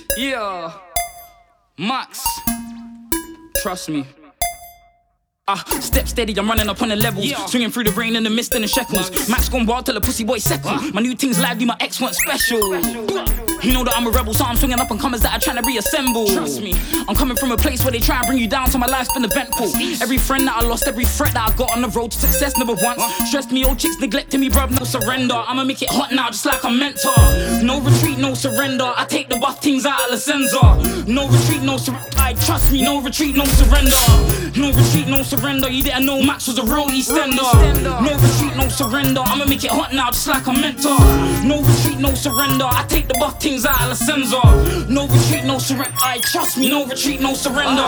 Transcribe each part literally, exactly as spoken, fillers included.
Yeah, Max, trust me. Ah, uh, step steady, I'm running up on the levels. Yeah. Swinging through the rain and the mist and the shekels. Max, Max gone wild till the pussy boy settle. Uh. My new thing's lively, my ex weren't special. special. You know that I'm a rebel, so I'm swinging up on comers that are trying to reassemble. Trust me, I'm coming from a place where they try and bring you down, so my life's been eventful. Every friend that I lost, every threat that I got on the road to success never once stressed me. Old chicks neglecting me, bruv, no surrender. I'ma make it hot now, just like I'm meant to. No retreat, no surrender. I take the buff things out of the sensor. No retreat, no surrender. I trust me, no retreat, no surrender. No retreat, no surrender. You didn't know Max was a real Eastender. No retreat, no surrender. I'ma make it hot now, just like I'm meant to. No retreat, no surrender. I take the buff things out of the sensor. No retreat, no surrender. I trust me, no retreat, no surrender.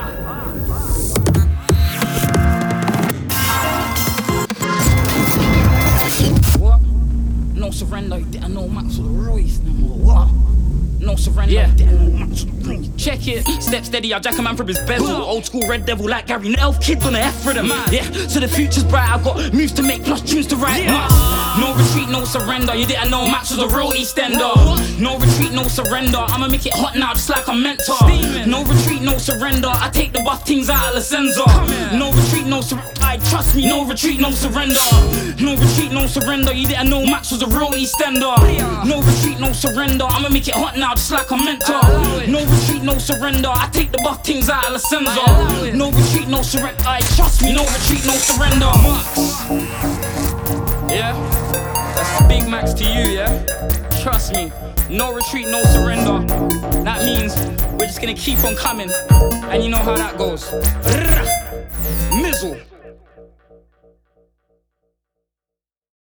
What? No surrender. You didn't know Max was a real Eastender. What? No surrender. Yeah. Check it. Step steady, I jack a man from his bezel. Old school red devil like Gary Elf kids on the F rhythm. Yeah, so the future's bright. I've got moves to make plus tunes to write. Yeah. No retreat, no surrender. You didn't know Max was a real Eastender. No retreat, no surrender. I'ma make it hot now, just like I'm meant to. No retreat, no surrender. I take the buff things out of the sensor. No retreat, no surrender. I trust me. No retreat, no surrender. No retreat, no surrender. You didn't know Max was a real Eastender. No retreat, no surrender. I'ma make it hot now, just like I'm meant to. No retreat, no surrender. I take the buff things out of the sensor. No retreat, no surrender. I trust me. No retreat, no surrender. Max. Yeah, that's Big Max to you. Yeah, trust me. No retreat, no surrender. That means we're just gonna keep on coming, and you know how that goes. Mizzle.